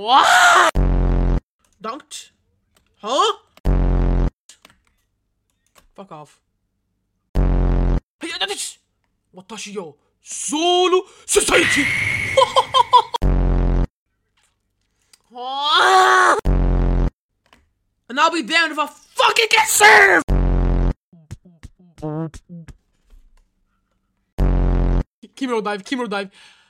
What? Dunked? Huh? Fuck off. Watashi yo Soul Society! And I'll be damned if I fucking get served! Kimuro dive.